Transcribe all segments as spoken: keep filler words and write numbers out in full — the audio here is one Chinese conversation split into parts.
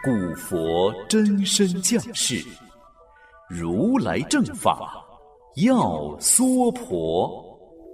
古佛真身降世，如来正法要娑婆。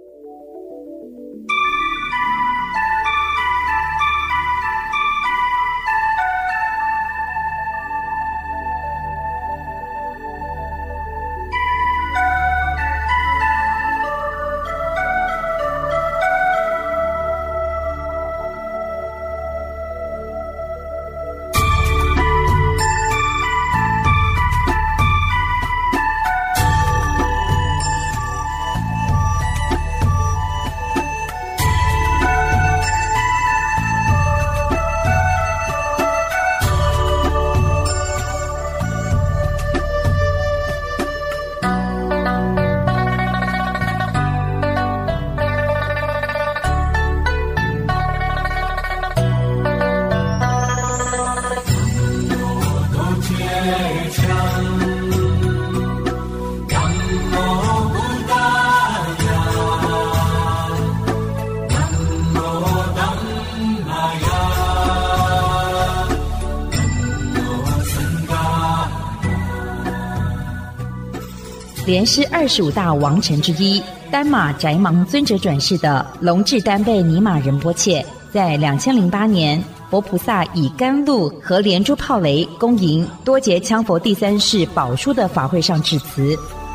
莲师二十五大王臣之一，丹马宅芒尊者转世的龙智丹贝尼玛仁波切，在两千零八年，佛菩萨以甘露和连珠炮雷恭迎多杰羌佛第三世宝书的法会上致辞。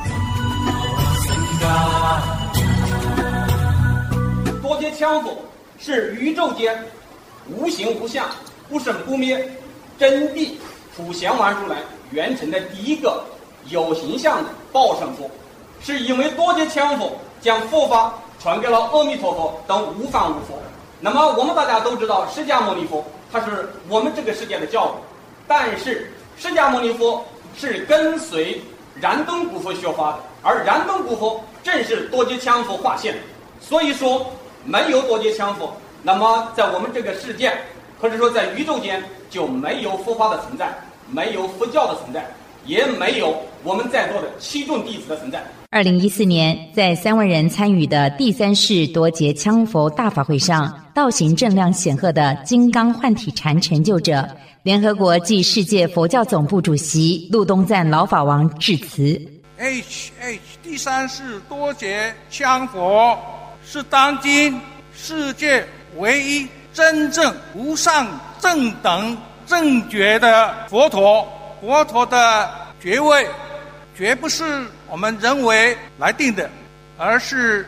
多杰羌佛是宇宙间无形无相、不生不灭、真谛普贤王如来圆成的第一个有形象的报身佛，是因为多杰羌佛将佛法传给了阿弥陀佛等无方无佛。那么我们大家都知道，释迦牟尼佛他是我们这个世界的教主，但是释迦牟尼佛是跟随燃灯古佛学法的，而燃灯古佛正是多杰羌佛化现，所以说没有多杰羌佛，那么在我们这个世界或者说在宇宙间就没有佛法的存在，没有佛教的存在，也没有我们在座的七众弟子的存在。 二零一四年，在三万人参与的第三世多杰羌佛大法会上，道行正量显赫的金刚幻体禅成就者、联合国暨世界佛教总部主席陆东赞老法王致辞。 H H 第三世多杰羌佛是当今世界唯一真正无上正等正觉的佛陀。佛陀的觉位绝不是我们人为来定的，而是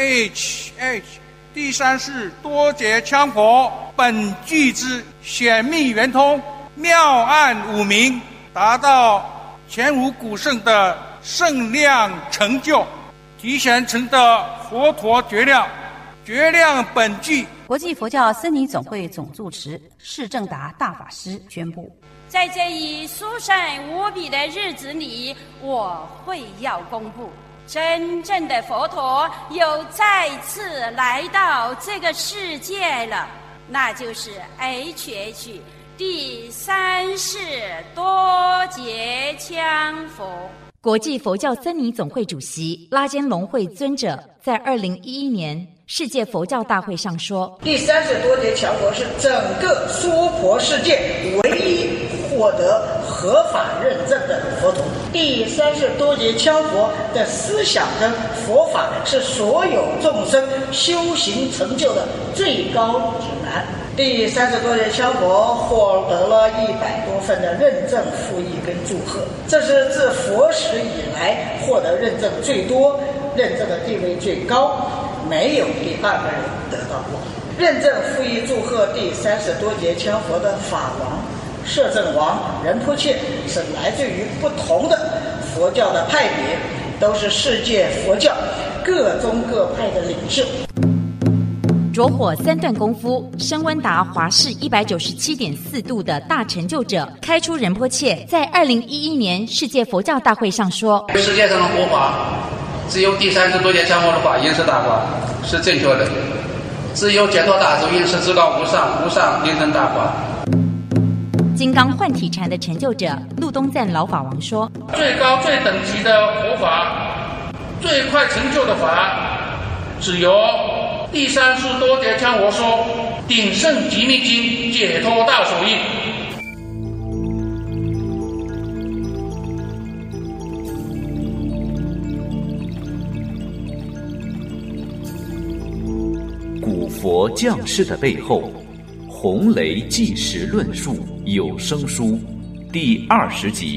H H 第三世多杰羌佛本具之显密圆通、妙暗五明，达到前无古圣的圣量成就，提前成的佛陀觉量，觉量本具。 国际佛教僧尼总会总住持释正达大法师宣布， 在这一殊胜无比的日子里，我会要公布真正的佛陀又再次来到这个世界了，那就是 H H 第三世多杰羌佛。 国际佛教僧尼总会主席拉坚龙会尊者在二零一一年世界佛教大会上说， 第三世多杰羌佛是整个娑婆世界唯一获得合法认证的佛陀。第三世多杰羌佛的思想跟佛法是所有众生修行成就的最高指南。第三世多杰羌佛获得了一百多份的认证附译跟祝贺，这是自佛史以来获得认证最多、认证的地位最高，没有第二个人得到过。认证附译祝贺第三世多杰羌佛的法王摄政王仁波切是来自于不同的佛教的派别，都是世界佛教各宗各派的领袖。 着火三段功夫，升温达华氏一百九十七点四度的大成就者开出仁波切在二零一一年世界佛教大会上说， 世界上的佛法只有第三世多杰羌佛的法因是大法是正确的，只有解脱大足因是至高无上无上灵真大法。 金刚幻体禅的成就者陆东赞老法王说， 最高最等级的佛法，最快成就的法，只有第三世多杰羌佛说鼎盛极密经解脱大手印。 佛降世的背后，洪雷纪实论述有声书第二十集。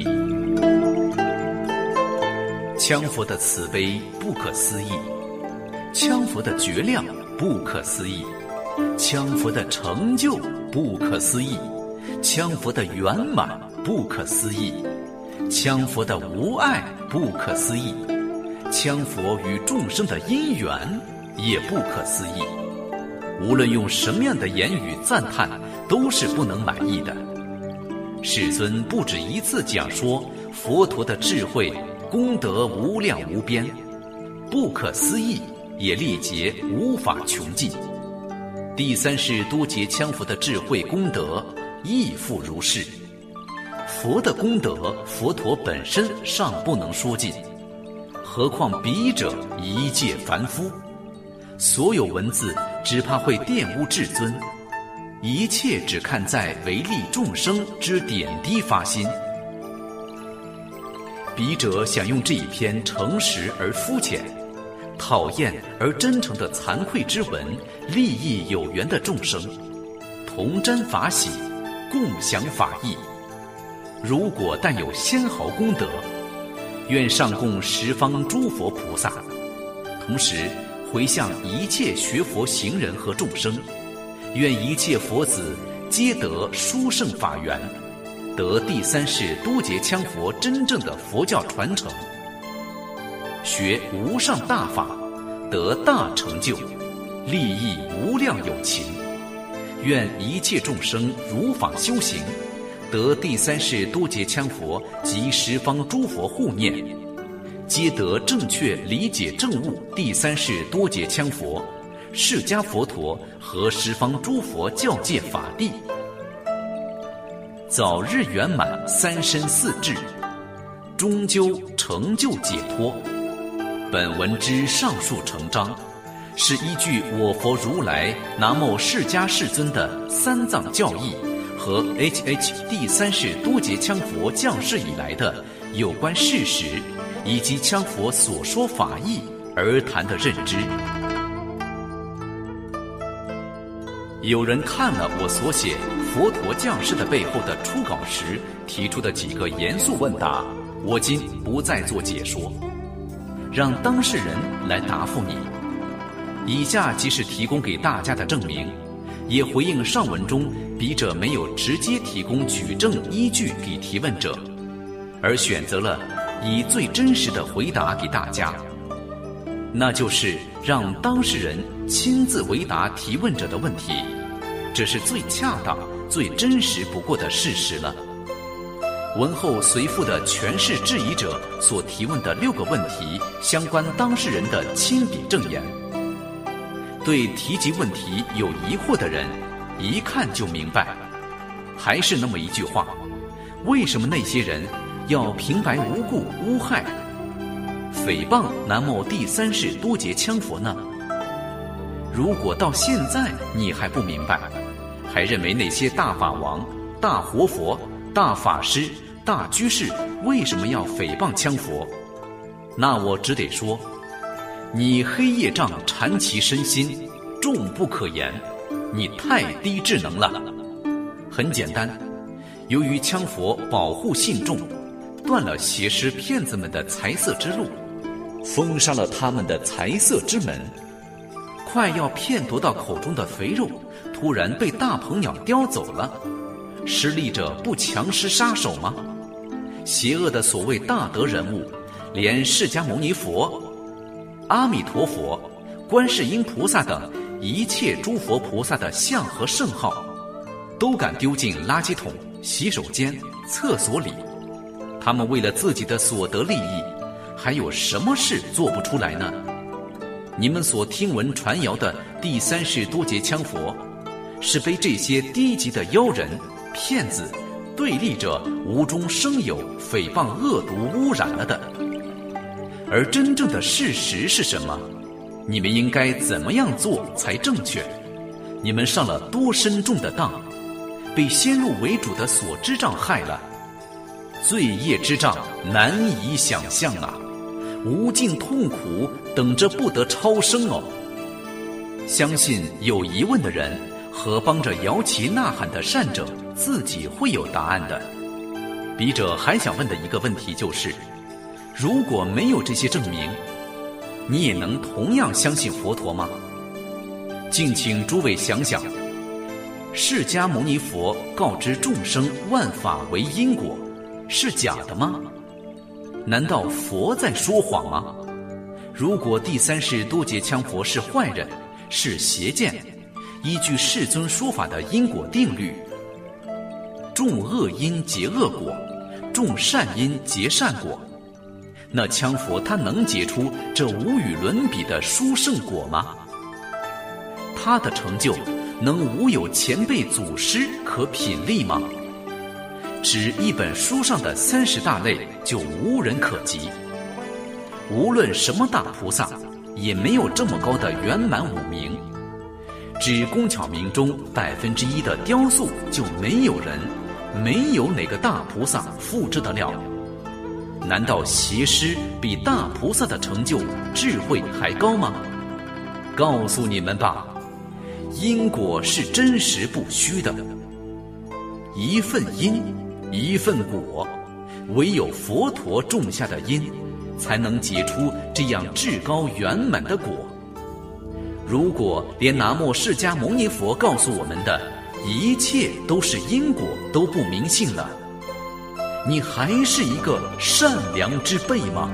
羌佛的慈悲不可思议，羌佛的觉量不可思议，羌佛的成就不可思议，羌佛的圆满不可思议，羌佛的无碍不可思议，羌佛与众生的因缘也不可思议。无论用什么样的言语赞叹，都是不能满意的。世尊不止一次讲说佛陀的智慧功德无量无边，不可思议也历劫无法穷尽。第三世多劫羌佛的智慧功德亦复如是。佛的功德，佛陀本身尚不能说尽，何况彼者一介凡夫？所有文字只怕会玷污至尊，一切只看在为利众生之点滴发心。笔者想用这一篇诚实而肤浅、讨厌而真诚的惭愧之文，利益有缘的众生，同沾法喜，共享法益。如果但有纤毫功德，愿上供十方诸佛菩萨，同时回向一切学佛行人和众生，愿一切佛子皆得殊胜法缘，得第三世多劫羌佛真正的佛教传承，学无上大法，得大成就，利益无量有情。愿一切众生如法修行，得第三世多劫羌佛及十方诸佛护念，皆得正确理解正悟第三世多劫羌佛、释迦佛陀和十方诸佛教界法地，早日圆满三身四智，终究成就解脱。本文之上述成章，是依据我佛如来南无释迦世尊的三藏教义和 H H 第三世多劫羌佛降世以来的有关事实以及羌佛所说法义而谈的认知。有人看了我所写佛陀降世的背后的初稿时提出的几个严肃问答，我今不再做解说，让当事人来答复你。以下即是提供给大家的证明，也回应上文中笔者没有直接提供举证依据给提问者，而选择了以最真实的回答给大家，那就是让当事人亲自回答提问者的问题，这是最恰当、最真实不过的事实了。文后随附的全是质疑者所提问的六个问题，相关当事人的亲笔证言。对提及问题有疑惑的人，一看就明白。还是那么一句话，为什么那些人要平白无故诬害、诽谤南无第三世多劫羌佛呢？如果到现在你还不明白，还认为那些大法王、大活佛、大法师、大居士为什么要诽谤羌佛，那我只得说，你黑业障缠其身心，重不可言，你太低智能了。很简单，由于羌佛保护信众，断了邪师骗子们的财色之路，封杀了他们的财色之门，快要骗夺到口中的肥肉，突然被大鹏鸟叼走了，施力者不强施杀手吗？邪恶的所谓大德人物，连释迦牟尼佛、阿弥陀佛、观世音菩萨等一切诸佛菩萨的像和圣号，都敢丢进垃圾桶、洗手间、厕所里。他们为了自己的所得利益，还有什么事做不出来呢？你们所听闻传谣的第三世多劫羌佛，是被这些低级的妖人、骗子、对立者无中生有、诽谤恶毒污染了的。而真正的事实是什么？你们应该怎么样做才正确？你们上了多深重的当，被先入为主的所知障害了，罪业之障难以想象啊！无尽痛苦等着不得超生哦。 相信有疑问的人和帮着摇旗呐喊的善者自己会有答案的。笔者还想问的一个问题就是，如果没有这些证明，你也能同样相信佛陀吗？敬请诸位想想，释迦牟尼佛告知众生万法为因果，是假的吗？难道佛在说谎吗？如果第三世多杰羌佛是坏人，是邪见，依据世尊说法的因果定律，种恶因结恶果，种善因结善果，那羌佛他能结出这无与伦比的殊胜果吗？他的成就能无有前辈祖师可品力吗？只一本书上的三十大类就无人可及，无论什么大菩萨也没有这么高的圆满五明，只工巧明中百分之一的雕塑就没有人，没有哪个大菩萨复制得了。难道邪师比大菩萨的成就智慧还高吗？告诉你们吧，因果是真实不虚的，一份因一份果，唯有佛陀种下的因才能结出这样至高圆满的果。如果连南无释迦牟尼佛告诉我们的一切都是因果都不明信了，你还是一个善良之辈吗？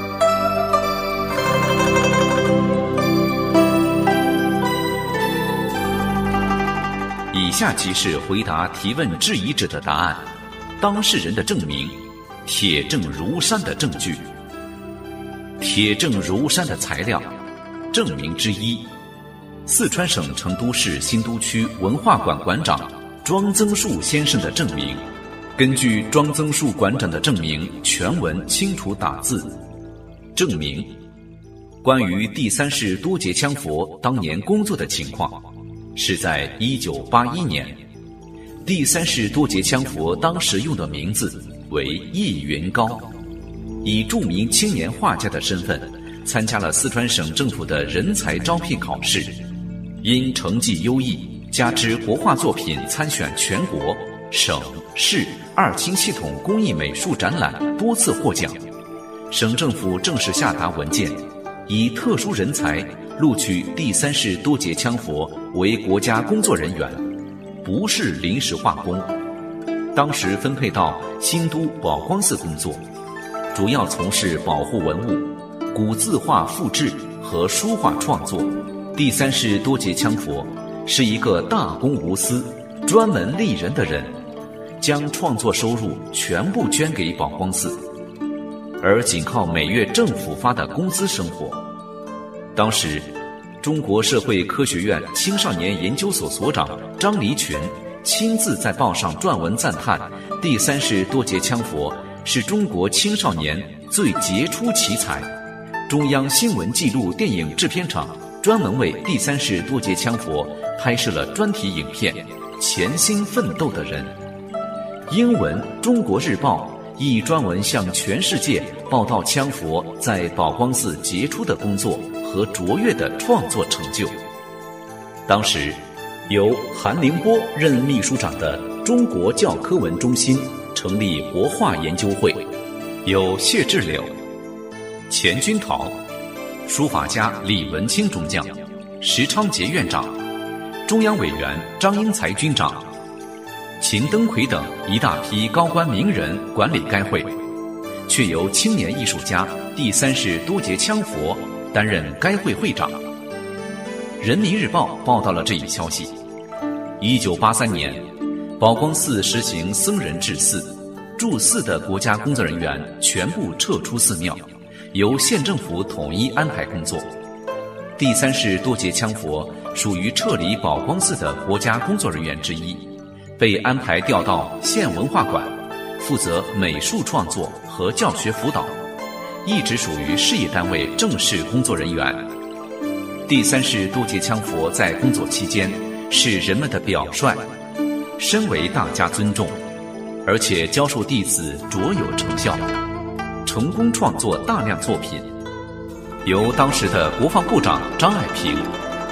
以下即是回答提问质疑者的答案，当事人的证明，铁证如山的证据。铁证如山的材料，证明之一，四川省成都市新都区文化馆馆长庄增树先生的证明。根据庄增树馆长的证明，全文清楚打字。证明关于第三世多杰羌佛当年工作的情况，是在一九八一年，第三世多杰羌佛当时用的名字为易云高，以著名青年画家的身份参加了四川省政府的人才招聘考试，因成绩优异，加之国画作品参选全国、省、市二清系统工艺美术展览多次获奖，省政府正式下达文件，以特殊人才录取第三世多杰羌佛为国家工作人员，不是临时画工。当时分配到新都宝光寺工作，主要从事保护文物、古字画复制和书画创作。第三世多杰羌佛是一个大公无私、专门利人的人，将创作收入全部捐给宝光寺，而仅靠每月政府发的工资生活。当时中国社会科学院青少年研究所所长张离群亲自在报上撰文赞叹第三世多杰羌佛是中国青少年最杰出奇才。中央新闻纪录电影制片厂专门为第三世多杰羌佛拍摄了专题影片《潜心奋斗的人》。英文《中国日报》亦专文向全世界报道羌佛在宝光寺杰出的工作和卓越的创作成就。当时由韩凌波任秘书长的中国教科文中心成立国画研究会，有谢志柳、钱君桃、书法家李文清中将、石昌杰院长、中央委员张英才军长、秦登魁等一大批高官名人管理该会，却由青年艺术家第三世多杰羌佛担任该会会长。人民日报报道了这一消息。一九八三年，宝光寺实行僧人治寺，住寺的国家工作人员全部撤出寺庙，由县政府统一安排工作。第三世多杰羌佛属于撤离宝光寺的国家工作人员之一，被安排调到县文化馆，负责美术创作和教学辅导，一直属于事业单位正式工作人员。第三世多杰羌佛在工作期间是人们的表率，深为大家尊重，而且教授弟子卓有成效，成功创作大量作品。由当时的国防部长张爱萍、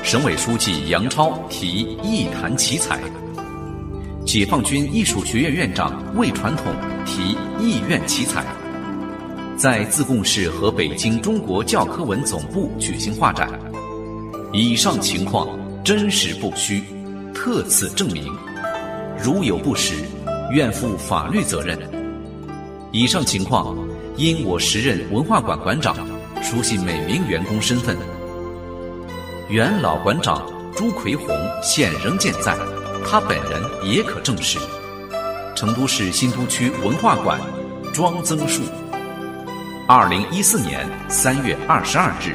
省委书记杨超题艺坛奇才，解放军艺术学院院长魏传统题艺院奇才，在自贡市和北京中国教科文总部举行画展。以上情况真实不虚，特此证明，如有不实，愿负法律责任。以上情况因我时任文化馆馆长，熟悉每名员工身份。原老馆长朱奎红现仍健在，他本人也可证实。成都市新都区文化馆庄增树，二零一四年三月二十二日。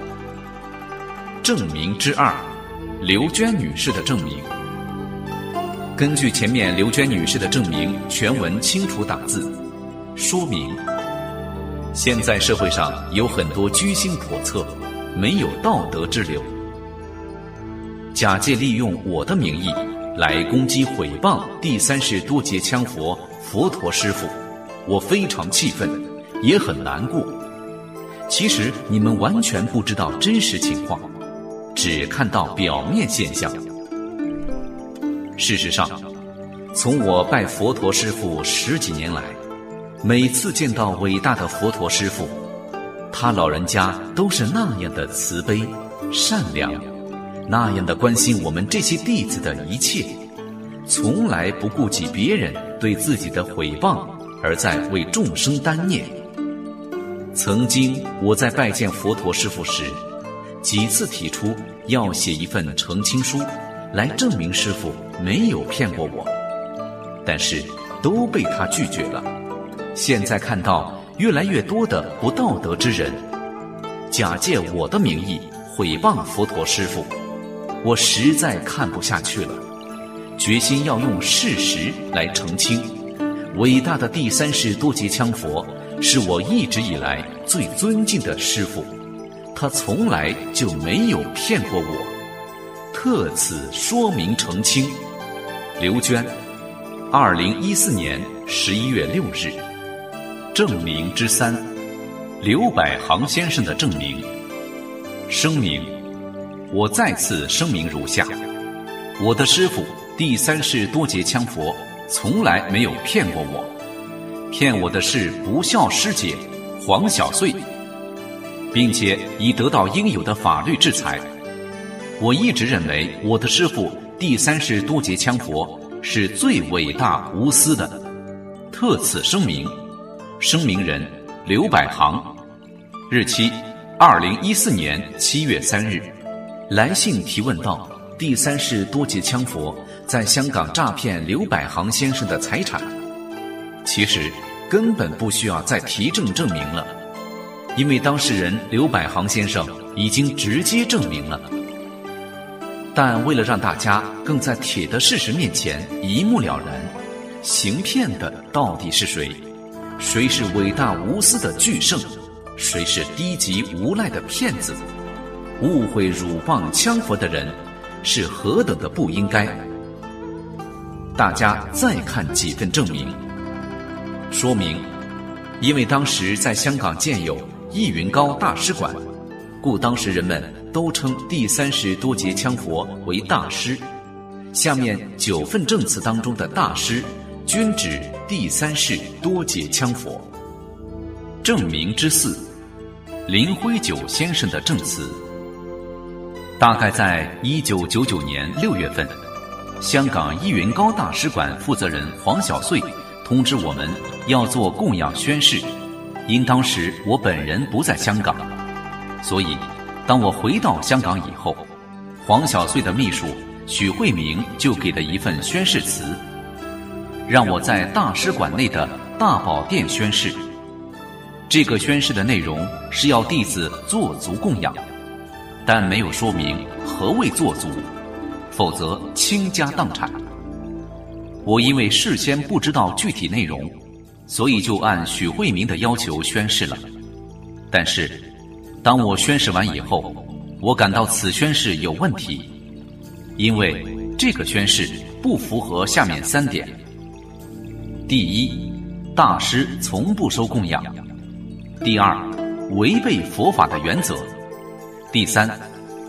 证明之二，刘娟女士的证明。根据前面刘娟女士的证明，全文清楚打字，说明现在社会上有很多居心叵测，没有道德之流，假借利用我的名义来攻击毁谤第三世多杰羌佛佛陀师父，我非常气愤，也很难过。其实你们完全不知道真实情况，只看到表面现象。事实上，从我拜佛陀师父十几年来，每次见到伟大的佛陀师父，他老人家都是那样的慈悲善良，那样的关心我们这些弟子的一切，从来不顾及别人对自己的毁谤，而在为众生担念。曾经我在拜见佛陀师父时，几次提出要写一份澄清书来证明师父没有骗过我，但是都被他拒绝了。现在看到越来越多的不道德之人假借我的名义毁谤佛陀师父，我实在看不下去了，决心要用事实来澄清。伟大的第三世多杰羌佛是我一直以来最尊敬的师父，他从来就没有骗过我，特此说明澄清。刘娟，二零一四年十一月六日。证明之三，刘百行先生的证明。声明，我再次声明如下：我的师父第三世多杰羌佛从来没有骗过我，骗我的是不孝师姐黄小穗，并且已得到应有的法律制裁。我一直认为我的师父第三世多杰羌佛是最伟大无私的，特此声明。声明人刘百行，日期二零一四年七月三日。来信提问到第三世多杰羌佛在香港诈骗刘百行先生的财产，其实根本不需要再提证证明了，因为当事人刘百行先生已经直接证明了。但为了让大家更在铁的事实面前一目了然，行骗的到底是谁？谁是伟大无私的巨圣？谁是低级无赖的骗子？误会辱谤羌佛的人是何等的不应该？大家再看几份证明，说明因为当时在香港建有逸云高大师馆，故当时人们都称第三世多杰羌佛为大师。下面九份证词当中的大师均指第三世多杰羌佛。证明之四，林辉九先生的证词。大概在一九九九年六月份，香港逸云高大师馆负责人黄小穗通知我们要做供养宣誓，因当时我本人不在香港，所以当我回到香港以后，黄小穗的秘书许慧明就给了一份宣誓词，让我在大师馆内的大宝殿宣誓。这个宣誓的内容是要弟子做足供养，但没有说明何谓做足，否则倾家荡产。我因为事先不知道具体内容，所以就按许慧明的要求宣誓了。但是当我宣誓完以后，我感到此宣誓有问题，因为这个宣誓不符合下面三点：第一，大师从不收供养；第二，违背佛法的原则；第三，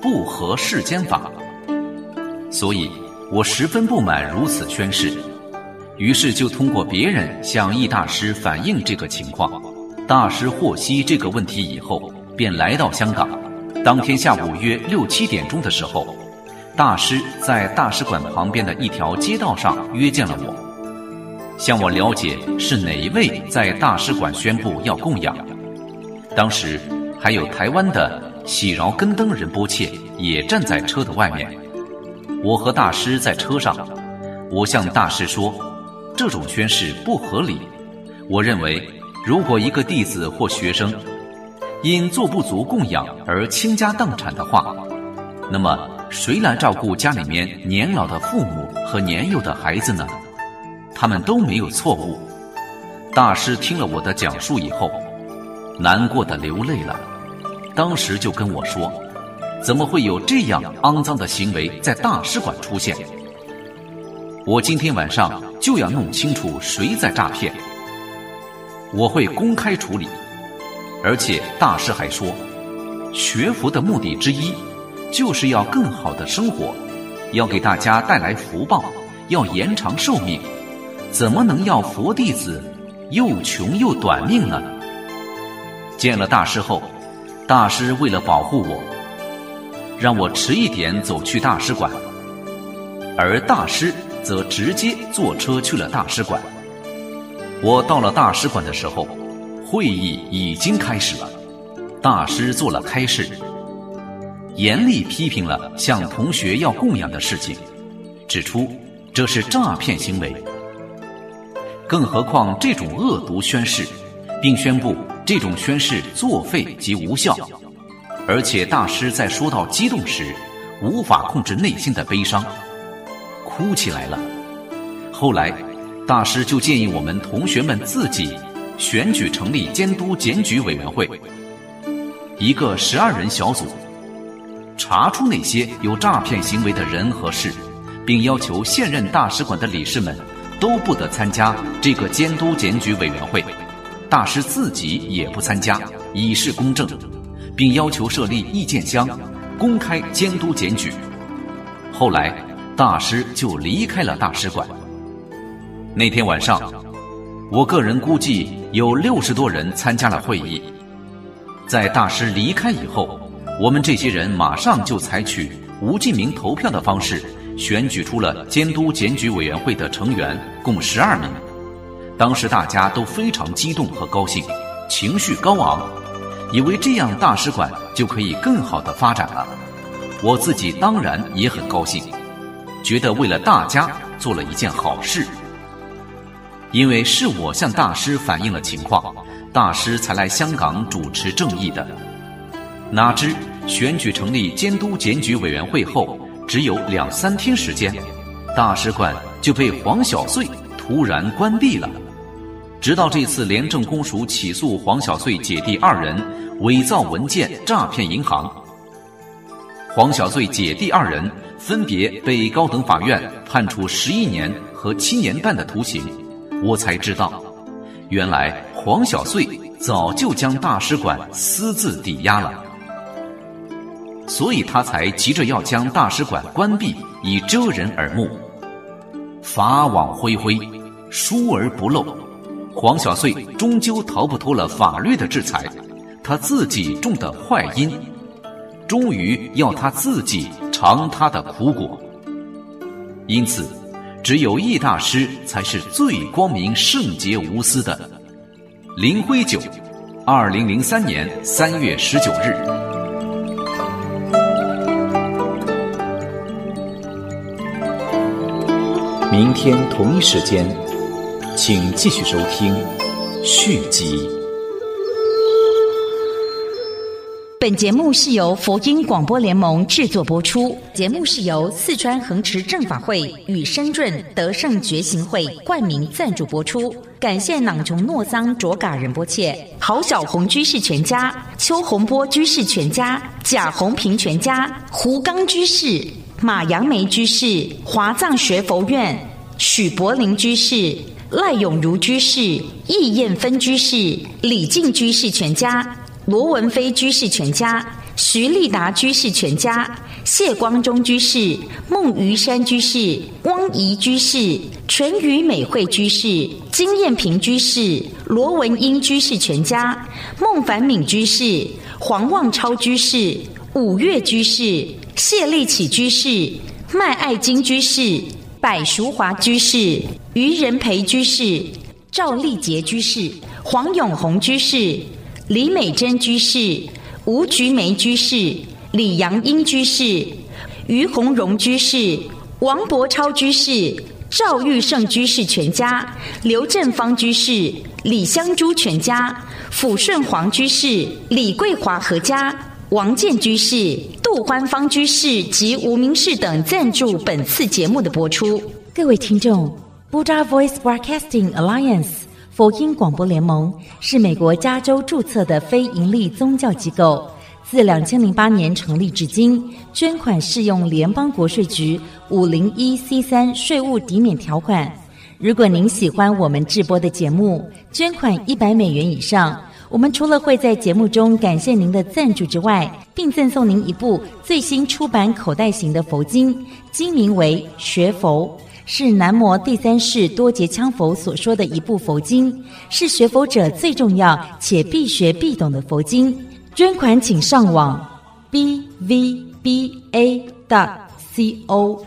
不合世间法。所以我十分不满如此宣示，于是就通过别人向易大师反映这个情况。大师获悉这个问题以后，便来到香港。当天下午约六七点钟的时候，大师在大使馆旁边的一条街道上约见了我，向我了解是哪一位在大使馆宣布要供养。当时还有台湾的喜饶根登仁波切也站在车的外面。我和大师在车上，我向大师说，这种宣誓不合理。我认为如果一个弟子或学生因做不足供养而倾家荡产的话，那么谁来照顾家里面年老的父母和年幼的孩子呢？他们都没有错误。大师听了我的讲述以后，难过的流泪了，当时就跟我说，怎么会有这样肮脏的行为在大使馆出现？我今天晚上就要弄清楚谁在诈骗，我会公开处理。而且大师还说，学佛的目的之一就是要更好的生活，要给大家带来福报，要延长寿命，怎么能要佛弟子又穷又短命呢？见了大师后，大师为了保护我，让我迟一点走去大使馆，而大师则直接坐车去了大使馆。我到了大使馆的时候，会议已经开始了。大师做了开示，严厉批评了向同学要供养的事情，指出这是诈骗行为。更何况这种恶毒宣誓，并宣布这种宣誓作废及无效。而且大师在说到激动时，无法控制内心的悲伤，哭起来了。后来大师就建议我们同学们自己选举成立监督检举委员会，一个十二人小组，查出那些有诈骗行为的人和事，并要求现任大使馆的理事们都不得参加这个监督检举委员会，大师自己也不参加，以示公正，并要求设立意见箱，公开监督检举。后来大师就离开了大使馆。那天晚上，我个人估计有六十多人参加了会议。在大师离开以后，我们这些人马上就采取无记名投票的方式，选举出了监督检举委员会的成员，共十二名。当时大家都非常激动和高兴，情绪高昂，以为这样大使馆就可以更好的发展了。我自己当然也很高兴，觉得为了大家做了一件好事。因为是我向大师反映了情况，大师才来香港主持正义的。哪知选举成立监督检举委员会后，只有两三天时间，大使馆就被黄小穗突然关闭了。直到这次廉政公署起诉黄小穗姐弟二人伪造文件诈骗银行，黄小穗姐弟二人分别被高等法院判处十一年和七年半的徒刑。我才知道，原来黄小穗早就将大使馆私自抵押了，所以他才急着要将大使馆关闭，以遮人耳目。法网恢恢，疏而不漏，黄小穗终究逃不脱了法律的制裁，他自己种的坏因，终于要他自己尝他的苦果。因此只有易大师才是最光明圣洁无私的。林辉九，二零零三年三月十九日。 明天同一时间，请继续收听续集。 本节目是由佛音广播联盟制作播出，节目是由四川恒持正法会与深圳德胜觉行会冠名赞助播出。感谢囊琼诺桑卓嘎仁波切、郝小红居士全家、邱洪波居士全家、贾洪平全家、胡刚居士、马杨梅居士、华藏学佛院、许柏林居士、赖永如居士、易燕芬居士、李静居士全家、罗文飞居士全家、 徐立达居士全家、谢光中居士、孟余山居士、汪怡居士、纯于美惠居士、金燕平居士、罗文英居士全家、孟凡敏居士、黄望超居士、五岳居士、谢立启居士、麦爱金居士、柏淑华居士、于仁培居士、赵立杰居士、黄永红居士、李美珍居士、吴菊梅居士、李阳英居士、于洪荣居士、王伯超居士、赵玉胜居士全家、刘正芳居士、李香珠全家、抚顺黄居士、李桂华合家、王建居士、杜欢芳居士及吴明士等赞助本次节目的播出。各位听众， Buddha Voice Broadcasting Alliance 佛音广播联盟是美国加州注册的非营利宗教机构，自两千零八年成立至今，捐款适用联邦国税局五零一 C 三 税务抵免条款。如果您喜欢我们制播的节目，捐款一百美元以上，我们除了会在节目中感谢您的赞助之外，并赠送您一部最新出版口袋型的佛经，经名为《学佛》，是南摩第三世多杰羌佛所说的一部佛经，是学佛者最重要且必学必懂的佛经。捐款请上网 b v b a dot co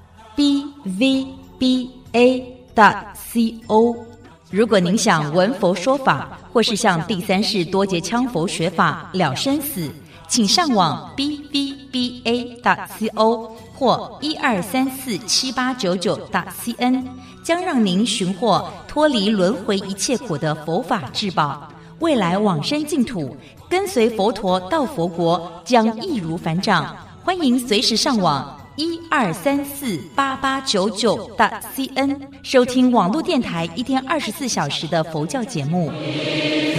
b v b a dot co。 如果您想闻佛说法，或是向第三世多杰羌佛学法了生死，请上网 b v b a dot co 或一二三四七八九九 .cn， 将让您寻获脱离轮回一切苦的佛法至宝。未来往生净土，跟随佛陀到佛国，将易如反掌。欢迎随时上网一二三四八八九九 .cn 收听网络电台一天二十四小时的佛教节目。